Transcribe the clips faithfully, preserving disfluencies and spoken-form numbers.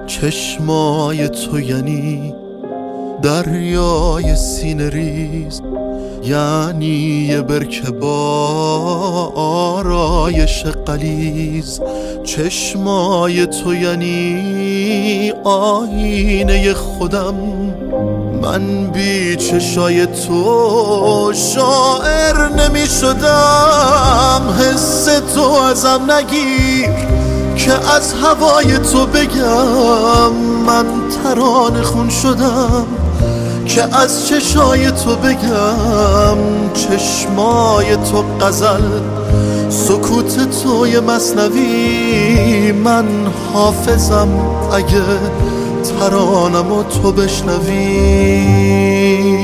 چشمای تو یعنی دریای سینه ریز، یعنی یه برکه با آرایش غلیظ. چشمای تو یعنی آینه خودم، من بی چشای تو شاعر نمی شدم. حس تو ازم نگیر که از هوای تو بگم من ترانه خون شدم، که از چشای تو بگم چشمای تو غزل، سکوت تو یه مثنوی، من حافظم اگه ترانمو تو بشنوی.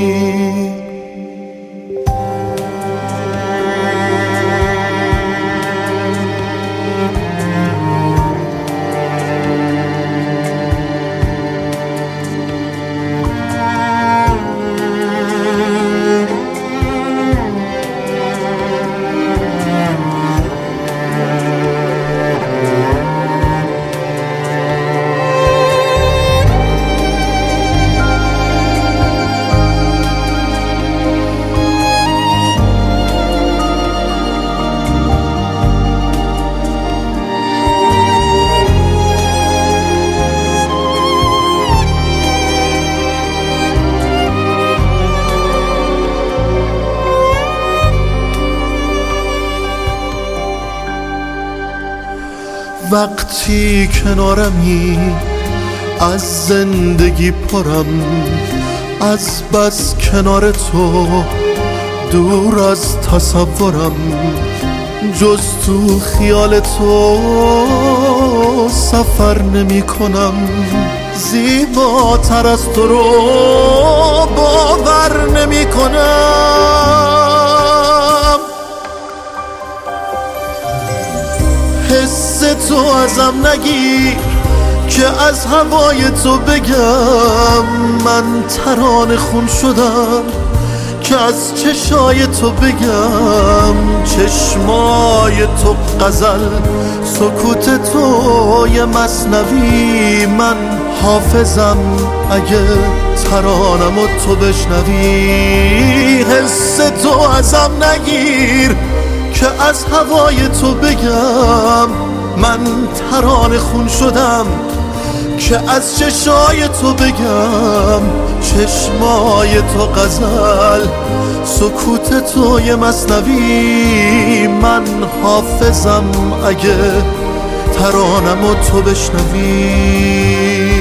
وقتی کنارمی از زندگی پرم، از بس کنار تو دور از تصورم، جز تو خیال تو سفر نمی کنم. زیباتر از تو رو باور نمی کنم. حس تو ازم نگیر که از هوای تو بگم من ترانه خون شدم، که از چشای تو بگم چشمای تو غزل، سکوت تو یه مثنوی، من حافظم اگه ترانمو تو بشنوی. حس تو ازم نگیر که از هوای تو بگم من ترانه خون شدم، که از چشای تو بگم چشمای تو غزل، سکوت تو یه مثنوی، من حافظم اگه ترانمو تو بشنوی.